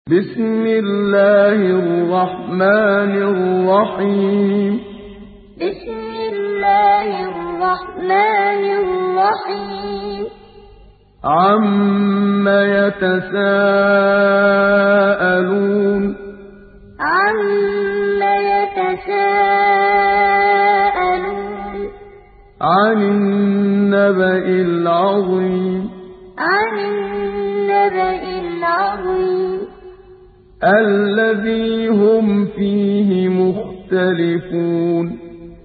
بسم الله الرحمن الرحيم بسم الله الرحمن الرحيم عَمَّ يَتَسَاءَلُونَ عَمَّ يَتَسَاءَلُونَ عَنِ النَّبَإِ الْعَظِيمِ عَنِ النَّبَإِ الْعَظِيمِ الَّذِي هُمْ فِيهِ مُخْتَلِفُونَ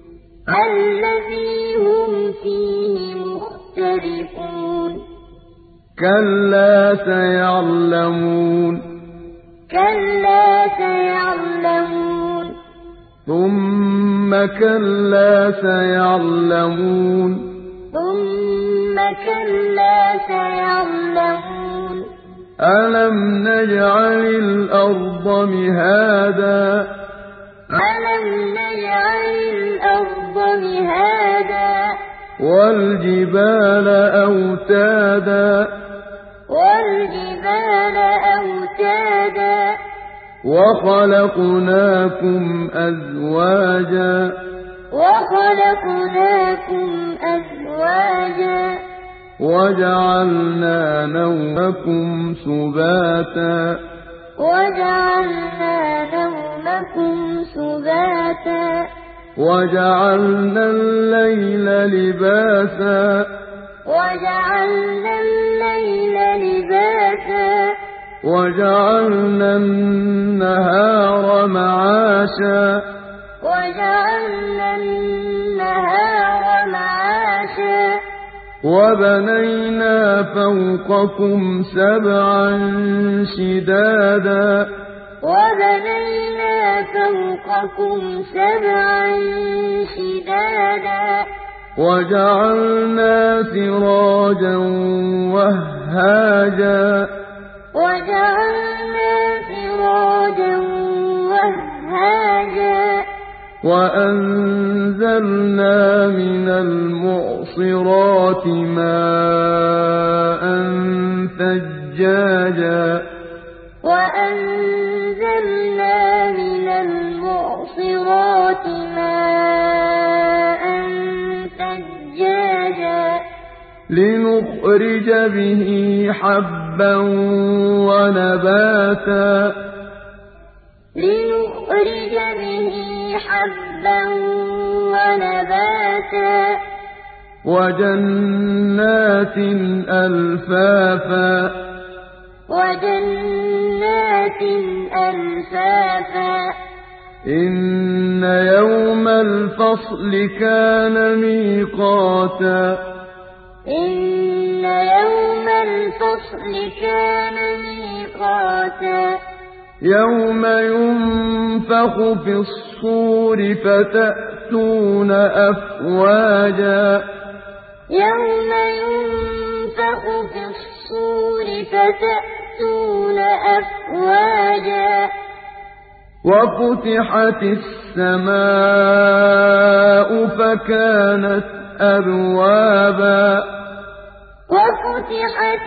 الَّذِي هُمْ فِيهِ مُخْتَلِفُونَ كَلَّا سَيَعْلَمُونَ كَلَّا سَيَعْلَمُونَ ثُمَّ كَلَّا سَيَعْلَمُونَ ثُمَّ كَلَّا سَيَعْلَمُونَ أَلَمْ نَجْعَلِ الْأَرْضَ مِهَادًا أَلَمْ نَجْعَلِ الْأَرْضَ مِهَادًا وَالْجِبَالَ أَوْتَادًا وَالْجِبَالَ أَوْتَادًا وَخَلَقْنَاكُمْ أَزْوَاجًا وَخَلَقْنَاكُمْ أَزْوَاجًا وَجَعَلْنَا نَوْمَكُمْ سُبَاتًا وَجَعَلْنَا نَوْمَكُمْ سُبَاتًا وَجَعَلْنَا اللَّيْلَ لِبَاسًا وَجَعَلْنَا اللَّيْلَ لِبَاسًا وَجَعَلْنَا النَّهَارَ مَعَاشًا وَجَعَلْنَا النَّهَارَ مَعَاشًا وَبَنَيْنَا فَوْقَكُمْ سَبْعًا شِدَادًا وَبَنَيْنَا فَوْقَكُمْ سَبْعًا شِدَادًا وَجَعَلْنَا سِرَاجًا وَهَّاجًا وَجَعَلْنَا سِرَاجًا وَهَّاجًا وَأَنزَلْنَا مِنَ الْمُعْصِرَاتِ مَاءً ثَجَّاجًا وَأَنزَلْنَا مِنَ الْمُعْصِرَاتِ مَاءً ثَجَّاجًا لِّنُخْرِجَ بِهِ حَبًّا وَنَبَاتًا لِّنُخْرِجَ بِهِ حَبًّا وَنَبَاتًا وَجَنَّاتٍ أَلْفَافًا وَجَنَّاتٍ أَلْفَافًا إِنَّ يَوْمَ الْفَصْلِ كَانَ مِيقَاتًا إِنَّ يَوْمَ الْفَصْلِ كَانَ مِيقَاتًا يَوْمَ يُنفَخُ فِي الصُّورِ فَتَأْتُونَ أَفْوَاجًا يَوْمَ يُنفَخُ فِي الصُّورِ فَتَأْتُونَ أَفْوَاجًا وَفُتِحَتِ السَّمَاءُ فَكَانَتْ أَبْوَابًا وَفُتِحَتِ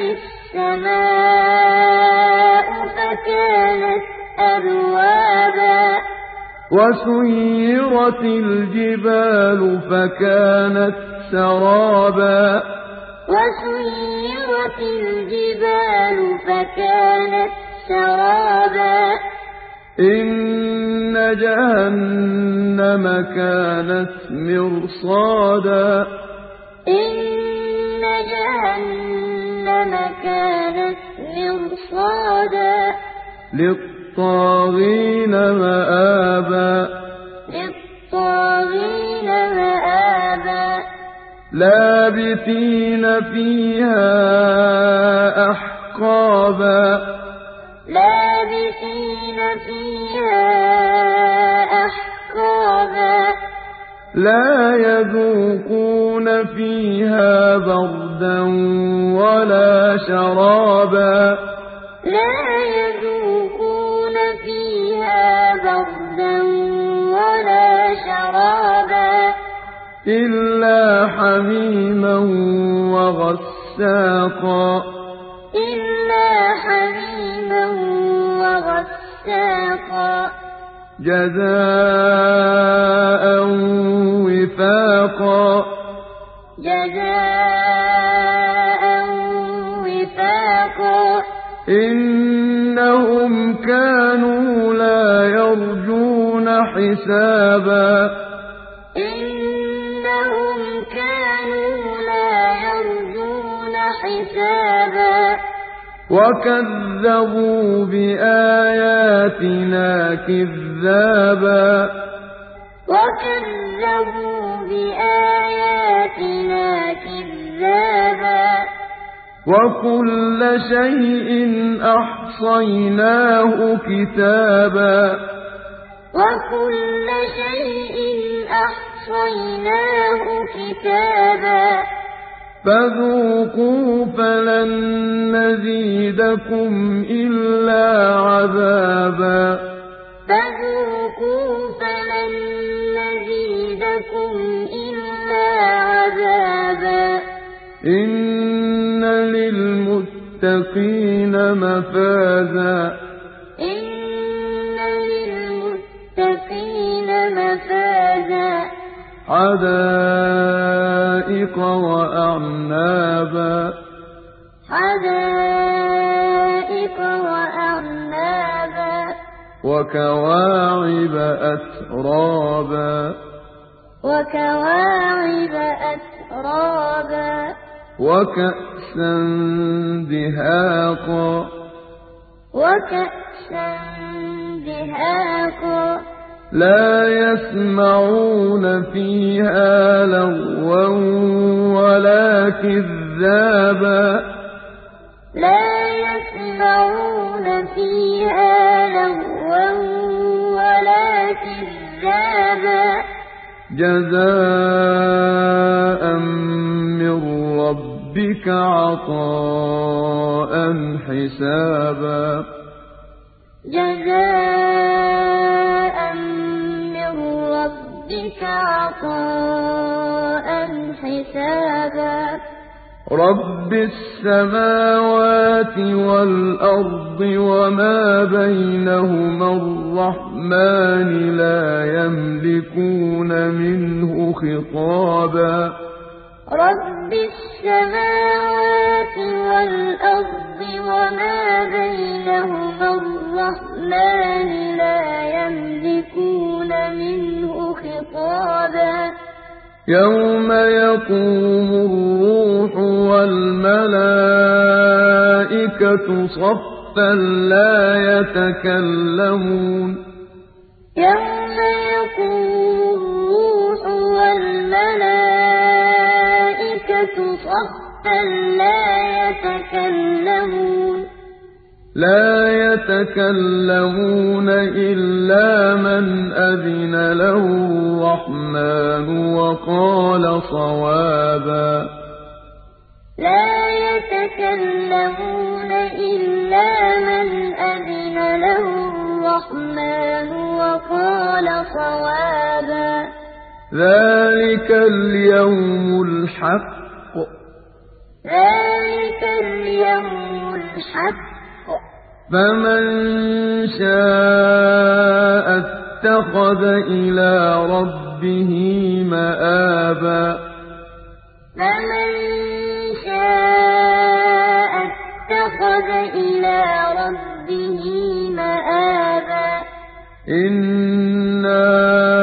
السَّمَاءُ فَكَانَتْ أَبْوَابًا وَسُيِّرَتِ الْجِبَالُ فَكَانَتْ سَرَابًا وَسُيِّرَتِ الْجِبَالُ فَكَانَتْ سَرَابًا إِنَّ جَهَنَّمَ كَانَتْ مِرْصَادًا إِنَّ جَهَنَّمَ كَانَتْ مِرْصَادًا لِّلطَّاغِينَ مَآبًا لِّلطَّاغِينَ مَآبًا لَّابِثِينَ فِيهَا أَحْقَابًا لَّابِثِينَ فِيهَا أَحْقَابًا لَّا يَذُوقُونَ فِيهَا بَرْدًا وَلَا شَرَابًا لَّا يَذُوقُونَ فِيهَا بَرْدًا وَلَا شَرَابًا إِلَّا حَمِيمًا وَغَسَّاقًا إِلَّا حَمِيمًا وَفَّاقًا جَزَاءً وِفَاقًا جَزَاءً وِفَاقًا إِنَّهُمْ كَانُوا لَا يَرْجُونَ حِسَابًا إِنَّهُمْ كَانُوا لَا يَرْجُونَ حِسَابًا وَكَذَّبُوا بِآيَاتِنَا كِذَّابًا وَكَذَّبُوا بِآيَاتِنَا كِذَّابًا وَكُلَّ شَيْءٍ أَحْصَيْنَاهُ كِتَابًا وَكُلَّ شَيْءٍ أَحْصَيْنَاهُ كِتَابًا فَذُوقُوا فَلَن نَّزِيدَكُمْ إِلَّا عَذَابًا فَذُوقُوا فَلَن نَّزِيدَكُمْ إِلَّا عَذَابًا إِنَّ لِلْمُتَّقِينَ مَفَازًا إِنَّ لِلْمُتَّقِينَ مَفَازًا حَدَائِقَ وَأَعْنَابًا حَدَائِقَ وَأَعْنَابًا وَكَوَاعِبَ أَتْرَابًا وَكَوَاعِبَ أَتْرَابًا وَكَأْسًا دِهَاقًا وَكَأْسًا دِهَاقًا لَّا يَسْمَعُونَ فِيهَا لَغْوًا وَلَا كِذَّابًا لَّا يَسْمَعُونَ فِيهَا لَغْوًا وَلَا كِذَّابًا جَزَاءً مِّن رَّبِّكَ عَطَاءً حِسَابًا جَزَاءً مِّن رَّبِّكَ عَطَاءً حِسَابًا رَّبِّ السَّمَاوَاتِ وَالْأَرْضِ وَمَا بَيْنَهُمَا الرَّحْمَٰنِ لَا يَمْلِكُونَ مِنْهُ خِطَابًا رَّبِّ السَّمَاوَاتِ وَالْأَرْضِ وَمَا بَيْنَهُمَا الرَّحْمَٰنِ لَا يَمْلِكُونَ مِنْهُ خِطَابًا يَوْمَ يَقُومُ الرُّوحُ وَالْمَلَائِكَةُ صَفًّا لَّا يَتَكَلَّمُونَ يَوْمَ يَقُومُ الرُّوحُ وَالْمَلَائِكَةُ صَفًّا لَّا يَتَكَلَّمُونَ إِلَّا مَنْ أَذِنَ لَهُ الرَّحْمَٰنُ وَقَالَ صَوَابًا لَّا يَتَكَلَّمُونَ إِلَّا مَنْ أَذِنَ لَهُ الرَّحْمَٰنُ وَقَالَ صَوَابًا ذَٰلِكَ الْيَوْمُ الْحَقُّ ذَٰلِكَ الْيَوْمُ الْحَقُّ فَمَن شَاءَ اتَّخَذَ إِلَىٰ رَبِّهِ مَآبًا فَمَن شَاءَ اتَّخَذَ إِلَىٰ رَبِّهِ مَآبًا إِنَّا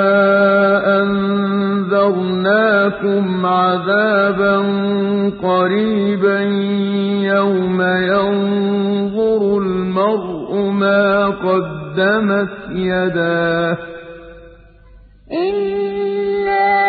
أَنذَرْنَاكُمْ عَذَابًا قَرِيبًا يَوْمَ يَنظُرُ الْمَرْءُ مَا قَدَّمَتْ يَدَاهُ إِنَّا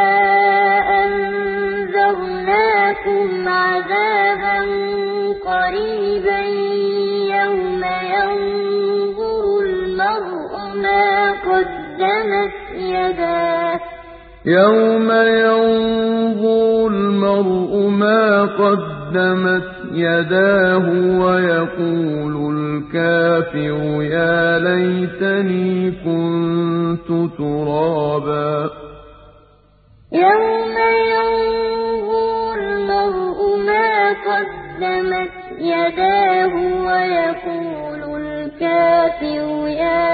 أَنذَرْنَاكُمْ عَذَابًا قَرِيبًا يَوْمَ يَنظُرُ الْمَرْءُ مَا قَدَّمَتْ يَدَاهُ يَوْمَ يَنظُرُ الْمَرْءُ مَا قَدَّمَتْ يَدَاهُ وَيَقُولُ الْكَافِرُ يَا لَيْتَنِي كُنتُ تُرَابًا يَوْمَ يَنظُرُ الْمَرْءُ مَا قَدَّمَتْ يَدَاهُ وَيَقُولُ الْكَافِرُ الْكَافِرُ يَا